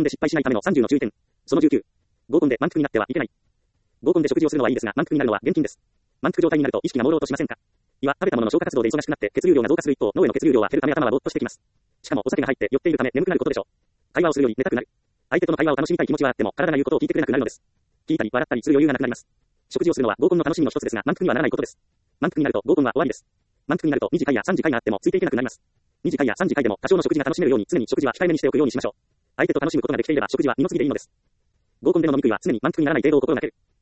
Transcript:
で失敗しないための30の注意点。その19。合コンで満腹になってはいけない。合コンで食事をするのはいいですが、満腹になるのは厳禁です。満腹状態になると意識が朦朧としませんか。胃は食べたものの消化活動で忙しくなって血流量が増加する一方、脳への血流量は減るため頭はぼーっとしてきます。しかもお酒が入って酔っているため眠くなることでしょう。会話をするより寝たくなる。相手との会話を楽しみたい気持ちはあっても、体が言うことを聞いてくれなくなるのです。聞いたり笑ったりする余裕がなくなります。食事をするのは合コンの楽しみの一つですが、満腹にはならないことです。満腹になると合コンは終わりです。満腹になると2次会や3次会があってもついていけなくなります。2次会や3次会でも多少の食事が楽しめるように常に食事は控えめにしておくようにしましょう。相手と楽しむことができていれば食事は二の次でいいのです。合コンでの飲み食いは常に満腹にならない程度を心がける。